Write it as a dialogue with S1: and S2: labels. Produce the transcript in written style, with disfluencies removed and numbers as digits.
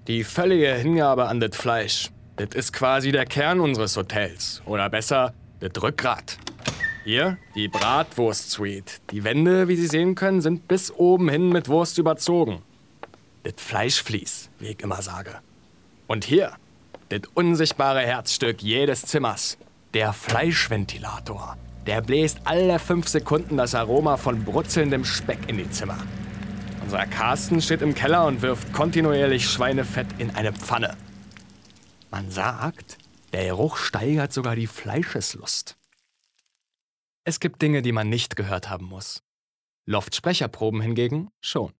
S1: Die völlige Hingabe an das Fleisch. Das ist quasi der Kern unseres Hotels. Oder besser, das Rückgrat. Hier, die Bratwurst-Suite. Die Wände, wie Sie sehen können, sind bis oben hin mit Wurst überzogen. Das Fleischvlies, wie ich immer sage. Und hier, das unsichtbare Herzstück jedes Zimmers. Der Fleischventilator. Der bläst alle 5 Sekunden das Aroma von brutzelndem Speck in die Zimmer. Unser Carsten steht im Keller und wirft kontinuierlich Schweinefett in eine Pfanne. Man sagt, der Geruch steigert sogar die Fleischeslust. Es gibt Dinge, die man nicht gehört haben muss. Loftsprecherproben hingegen schon.